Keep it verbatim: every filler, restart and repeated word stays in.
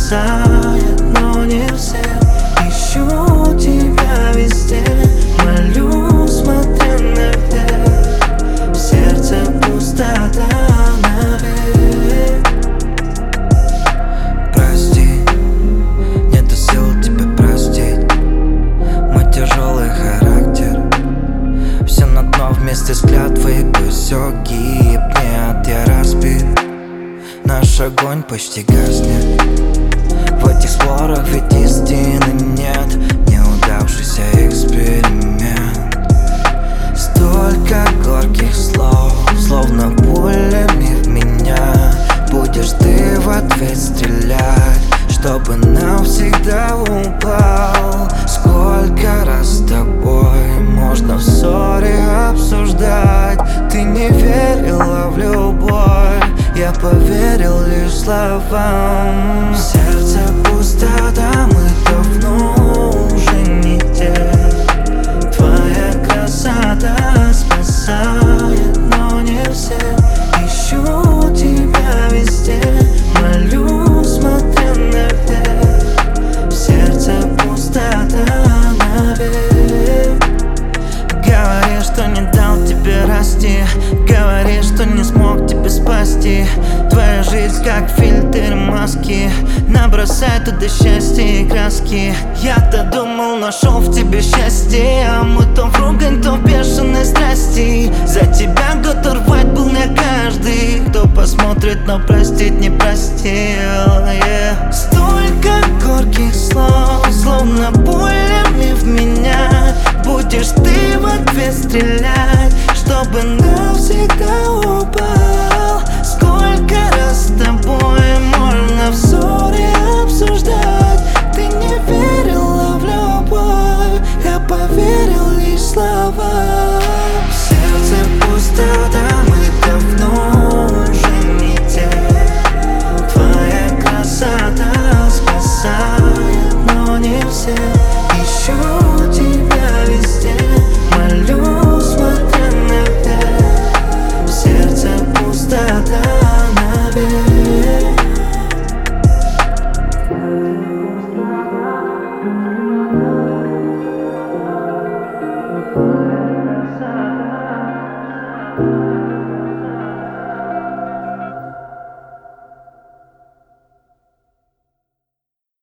спасает, но не всех. Ищу тебя везде, молю, смотря наверх. В сердце пустота навек. Прости, нету сил тебя простить. Мой тяжелый характер, все на дно вместе с клятвой. Пусть все гибнет, я разбит. Наш огонь почти гаснет. В этих спорах ведь истины нет. Неудавшийся эксперимент. Столько горьких слов, словно пулями в меня. Будешь ты в ответ стрелять, чтобы навсегда упал. Сколько раз с тобой можно в ссоре обсуждать. Ты не верила в любовь, я поверил лишь словам. В сердце пустота, мы давно уже не те. Твоя красота спасает, но не все. Ищу тебя везде, молю, смотря наверх. В сердце пустота навек. Говоришь, что не дал тебе расти, говоришь, что не смог тебя спасти. Твоя жизнь как фильтр маски, набросай туда счастье и краски. Я-то думал, нашел в тебе счастье, а мы то в ругань, то в бешеной страсти. За тебя готов рвать был не каждый, кто посмотрит, но простить не простил, yeah. Столько горьких слов, словно пулями в меня. Будешь ты в ответ стрелять, чтобы навсегда